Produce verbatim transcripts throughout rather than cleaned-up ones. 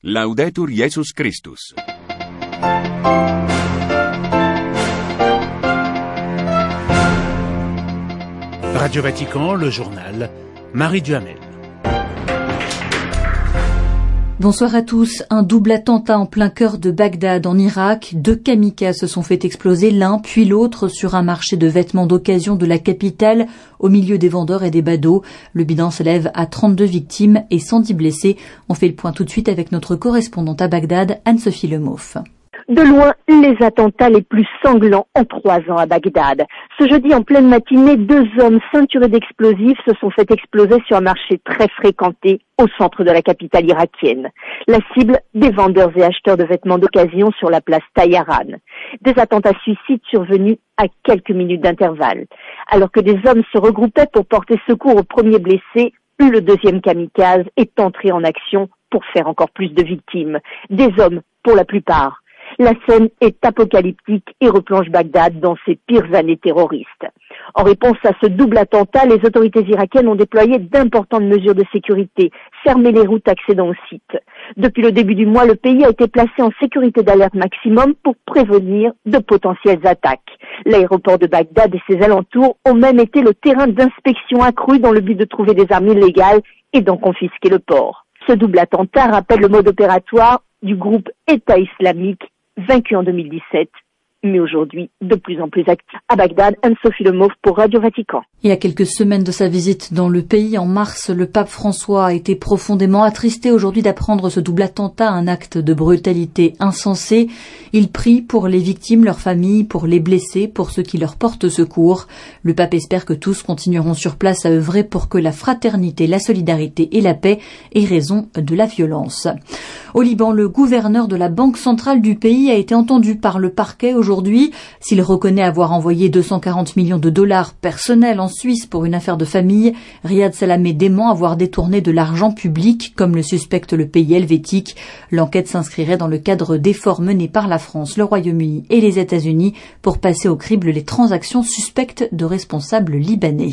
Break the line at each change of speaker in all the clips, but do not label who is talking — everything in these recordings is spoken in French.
Laudetur Jesus Christus.
Radio Vatican, le journal, Marie Duhamel.
Bonsoir à tous. Un double attentat en plein cœur de Bagdad, en Irak. Deux kamikazes se sont fait exploser, l'un puis l'autre, sur un marché de vêtements d'occasion de la capitale, au milieu des vendeurs et des badauds. Le bilan s'élève à trente-deux victimes et cent dix blessés. On fait le point tout de suite avec notre correspondante à Bagdad, Anne-Sophie Lemoff.
De loin, les attentats les plus sanglants en trois ans à Bagdad. Ce jeudi, en pleine matinée, deux hommes ceinturés d'explosifs se sont fait exploser sur un marché très fréquenté au centre de la capitale irakienne. La cible, des vendeurs et acheteurs de vêtements d'occasion sur la place Tayaran. Des attentats suicides survenus à quelques minutes d'intervalle. Alors que des hommes se regroupaient pour porter secours aux premiers blessés, le deuxième kamikaze est entré en action pour faire encore plus de victimes. Des hommes, pour la plupart. La scène est apocalyptique et replonge Bagdad dans ses pires années terroristes. En réponse à ce double attentat, les autorités irakiennes ont déployé d'importantes mesures de sécurité, fermé les routes accédant au site. Depuis le début du mois, le pays a été placé en sécurité d'alerte maximum pour prévenir de potentielles attaques. L'aéroport de Bagdad et ses alentours ont même été le terrain d'inspection accrue dans le but de trouver des armes illégales et d'en confisquer le port. Ce double attentat rappelle le mode opératoire du groupe État islamique, vaincu en deux mille dix-sept, mais aujourd'hui de plus en plus actif. À Bagdad, Anne-Sophie Lemoff pour Radio Vatican.
Il y a quelques semaines de sa visite dans le pays, en mars, le pape François a été profondément attristé aujourd'hui d'apprendre ce double attentat, un acte de brutalité insensé. Il prie pour les victimes, leurs familles, pour les blessés, pour ceux qui leur portent secours. Le pape espère que tous continueront sur place à œuvrer pour que la fraternité, la solidarité et la paix aient raison de la violence. Au Liban, le gouverneur de la Banque centrale du pays a été entendu par le parquet aujourd'hui. S'il reconnaît avoir envoyé deux cent quarante millions de dollars personnels en Suisse pour une affaire de famille, Riyad Salamé dément avoir détourné de l'argent public, comme le suspecte le pays helvétique. L'enquête s'inscrirait dans le cadre d'efforts menés par la France, le Royaume-Uni et les États-Unis pour passer au crible les transactions suspectes de responsables libanais.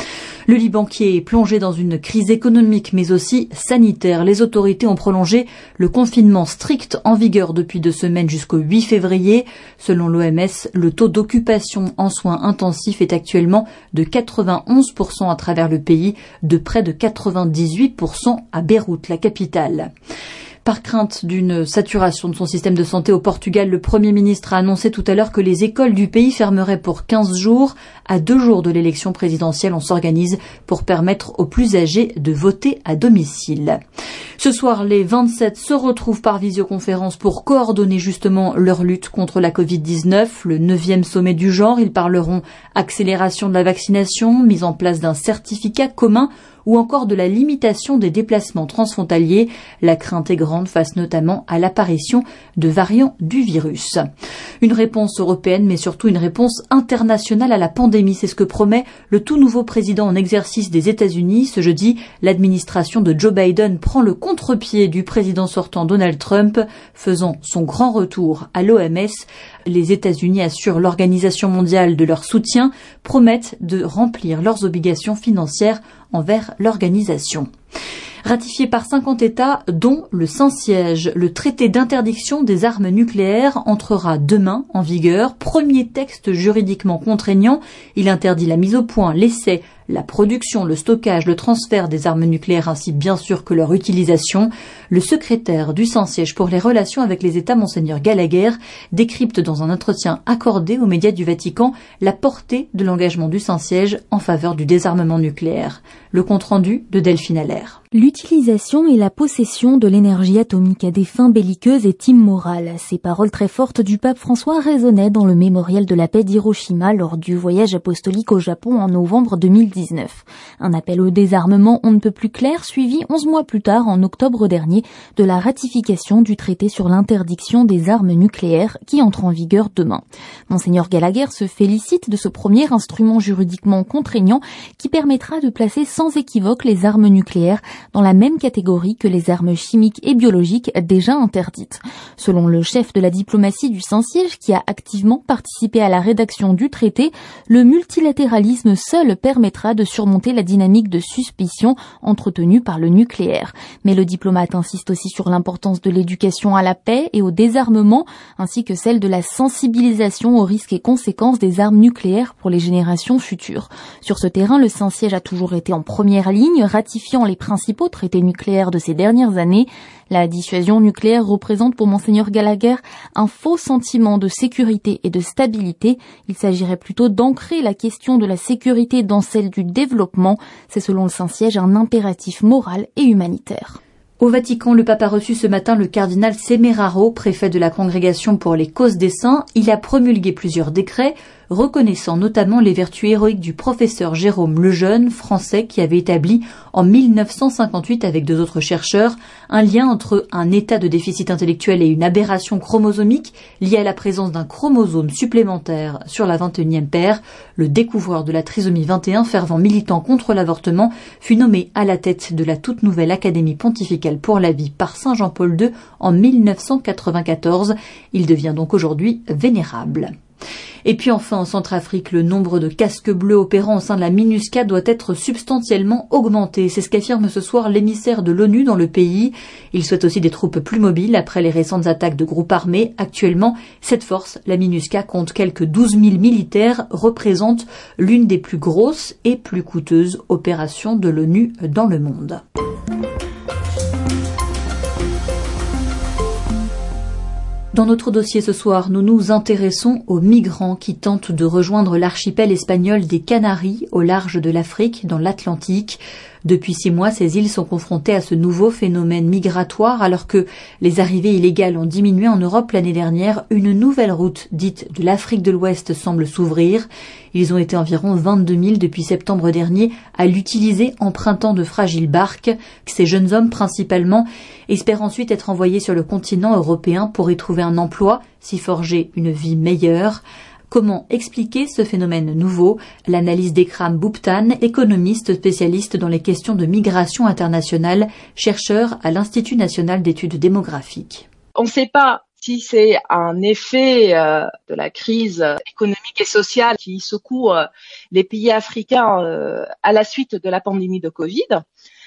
Le Liban qui est plongé dans une crise économique mais aussi sanitaire. Les autorités ont prolongé le confinement strict en vigueur depuis deux semaines jusqu'au huit février. Selon l'O M S, le taux d'occupation en soins intensifs est actuellement de quatre-vingt-onze pour cent à travers le pays, de près de quatre-vingt-dix-huit pour cent à Beyrouth, la capitale. Par crainte d'une saturation de son système de santé au Portugal, le Premier ministre a annoncé tout à l'heure que les écoles du pays fermeraient pour quinze jours. À deux jours de l'élection présidentielle, on s'organise pour permettre aux plus âgés de voter à domicile. Ce soir, les vingt-sept se retrouvent par visioconférence pour coordonner justement leur lutte contre la covid dix-neuf, le neuvième sommet du genre. Ils parleront accélération de la vaccination, mise en place d'un certificat commun ou encore de la limitation des déplacements transfrontaliers. La crainte est grande face notamment à l'apparition de variants du virus. Une réponse européenne, mais surtout une réponse internationale à la pandémie. C'est ce que promet le tout nouveau président en exercice des États-Unis. Ce jeudi, l'administration de Joe Biden prend le contre-pied du président sortant Donald Trump, faisant son grand retour à l'O M S. Les États-Unis assurent l'Organisation mondiale de leur soutien, promettent de remplir leurs obligations financières envers l'organisation. Ratifié par cinquante États, dont le Saint-Siège, le traité d'interdiction des armes nucléaires entrera demain en vigueur. Premier texte juridiquement contraignant, il interdit la mise au point, l'essai, la production, le stockage, le transfert des armes nucléaires ainsi bien sûr que leur utilisation. Le secrétaire du Saint-Siège pour les relations avec les États, Monseigneur Gallagher, décrypte dans un entretien accordé aux médias du Vatican la portée de l'engagement du Saint-Siège en faveur du désarmement nucléaire. Le compte-rendu de Delphine Allaire.
L'utilisation et la possession de l'énergie atomique à des fins belliqueuses est immorale. Ces paroles très fortes du pape François résonnaient dans le mémorial de la paix d'Hiroshima lors du voyage apostolique au Japon en novembre deux mille dix-neuf. Un appel au désarmement on ne peut plus clair, suivi onze mois plus tard, en octobre dernier, de la ratification du traité sur l'interdiction des armes nucléaires qui entre en vigueur demain. Monseigneur Gallagher se félicite de ce premier instrument juridiquement contraignant qui permettra de placer sans équivoque les armes nucléaires dans la même catégorie que les armes chimiques et biologiques déjà interdites. Selon le chef de la diplomatie du Saint-Siège, qui a activement participé à la rédaction du traité, le multilatéralisme seul permettra permettra de surmonter la dynamique de suspicion entretenue par le nucléaire. Mais le diplomate insiste aussi sur l'importance de l'éducation à la paix et au désarmement, ainsi que celle de la sensibilisation aux risques et conséquences des armes nucléaires pour les générations futures. Sur ce terrain, le Saint-Siège a toujours été en première ligne, ratifiant les principaux traités nucléaires de ces dernières années. La dissuasion nucléaire représente pour Monseigneur Gallagher un faux sentiment de sécurité et de stabilité. Il s'agirait plutôt d'ancrer la question de la sécurité dans celle du développement. C'est selon le Saint-Siège un impératif moral et humanitaire.
Au Vatican, le pape a reçu ce matin le cardinal Semeraro, préfet de la Congrégation pour les causes des saints. Il a promulgué plusieurs décrets, reconnaissant notamment les vertus héroïques du professeur Jérôme Lejeune, français, qui avait établi en mille neuf cent cinquante-huit avec deux autres chercheurs un lien entre un état de déficit intellectuel et une aberration chromosomique liée à la présence d'un chromosome supplémentaire sur la vingt et unième paire. Le découvreur de la trisomie vingt et un, fervent militant contre l'avortement, fut nommé à la tête de la toute nouvelle Académie pontificale pour la vie par Saint Jean-Paul deux en mille neuf cent quatre-vingt-quatorze. Il devient donc aujourd'hui vénérable. Et puis enfin, en Centrafrique, le nombre de casques bleus opérant au sein de la MINUSCA doit être substantiellement augmenté. C'est ce qu'affirme ce soir l'émissaire de l'ONU dans le pays. Il souhaite aussi des troupes plus mobiles après les récentes attaques de groupes armés. Actuellement, cette force, la MINUSCA, compte quelques douze mille militaires, représente l'une des plus grosses et plus coûteuses opérations de l'ONU dans le monde. Dans notre dossier ce soir, nous nous intéressons aux migrants qui tentent de rejoindre l'archipel espagnol des Canaries au large de l'Afrique, dans l'Atlantique. Depuis six mois, ces îles sont confrontées à ce nouveau phénomène migratoire alors que les arrivées illégales ont diminué en Europe l'année dernière. Une nouvelle route dite de l'Afrique de l'Ouest semble s'ouvrir. Ils ont été environ vingt-deux mille depuis septembre dernier à l'utiliser, empruntant de fragiles barques. Ces jeunes hommes principalement espèrent ensuite être envoyés sur le continent européen pour y trouver un emploi, s'y forger une vie meilleure. Comment expliquer ce phénomène nouveau? L'analyse d'Ekram Bouptan, économiste spécialiste dans les questions de migration internationale, chercheur à l'Institut national d'études démographiques.
On ne sait pas si c'est un effet euh, de la crise économique et sociale qui secoue euh, les pays africains euh, à la suite de la pandémie de Covid,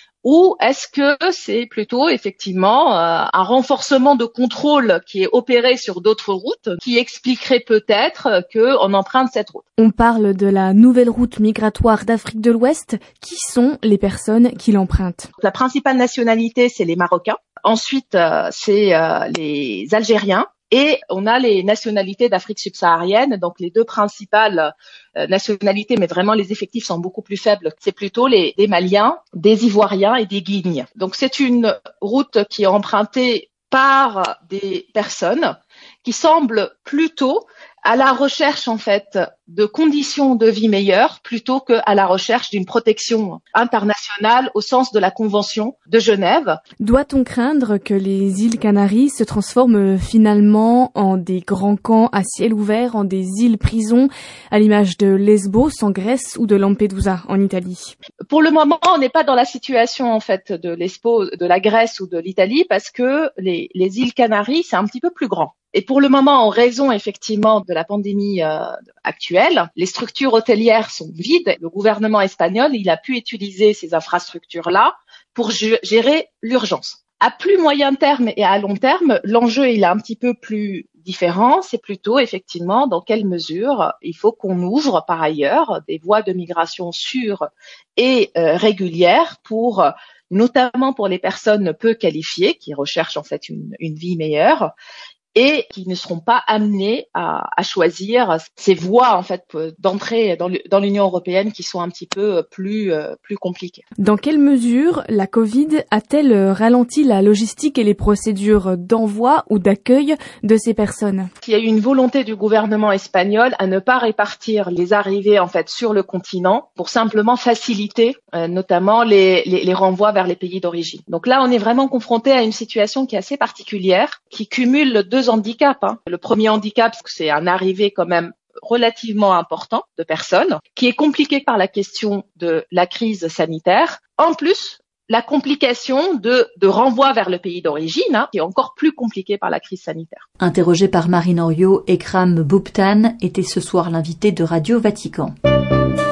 ou est-ce que c'est plutôt effectivement euh, un renforcement de contrôle qui est opéré sur d'autres routes qui expliquerait peut-être qu'on emprunte cette route.
On parle de la nouvelle route migratoire d'Afrique de l'Ouest. Qui sont les personnes qui l'empruntent?
La principale nationalité, c'est les Marocains. Ensuite, euh, c'est euh, les Algériens. Et on a les nationalités d'Afrique subsaharienne, donc les deux principales euh, nationalités, mais vraiment les effectifs sont beaucoup plus faibles. C'est plutôt les, des Maliens, des Ivoiriens et des Guignes. Donc c'est une route qui est empruntée par des personnes qui semblent plutôt à la recherche en fait de conditions de vie meilleures plutôt qu'à la recherche d'une protection internationale au sens de la Convention de Genève.
Doit-on craindre que les îles Canaries se transforment finalement en des grands camps à ciel ouvert, en des îles-prisons, à l'image de Lesbos en Grèce ou de Lampedusa en Italie?
Pour le moment, on n'est pas dans la situation en fait de Lesbos, de la Grèce ou de l'Italie parce que les, les îles Canaries, c'est un petit peu plus grand. Et pour le moment, en raison effectivement de la pandémie euh, actuelle, les structures hôtelières sont vides. Le gouvernement espagnol, il a pu utiliser ces infrastructures-là pour gérer l'urgence. À plus moyen terme et à long terme, l'enjeu il est un petit peu plus différent. C'est plutôt effectivement dans quelle mesure il faut qu'on ouvre par ailleurs des voies de migration sûres et euh, régulières pour notamment pour les personnes peu qualifiées qui recherchent en fait une, une vie meilleure, et qui ne seront pas amenés à, à choisir ces voies en fait d'entrée dans, dans l'Union européenne qui sont un petit peu plus euh, plus compliquées.
Dans quelle mesure la Covid a-t-elle ralenti la logistique et les procédures d'envoi ou d'accueil de ces personnes?
Il y a eu une volonté du gouvernement espagnol à ne pas répartir les arrivées en fait sur le continent pour simplement faciliter euh, notamment les, les, les renvois vers les pays d'origine. Donc là, on est vraiment confronté à une situation qui est assez particulière, qui cumule deux handicaps. Hein. Le premier handicap, c'est un arrivé quand même relativement important de personnes, qui est compliqué par la question de la crise sanitaire. En plus, la complication de, de renvoi vers le pays d'origine, hein, qui est encore plus compliquée par la crise sanitaire.
Interrogé par Marine Henriot, Ekram Bouptan était ce soir l'invité de Radio Vatican.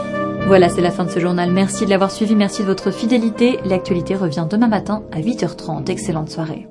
Voilà, c'est la fin de ce journal. Merci de l'avoir suivi, merci de votre fidélité. L'actualité revient demain matin à huit heures trente. Excellente soirée.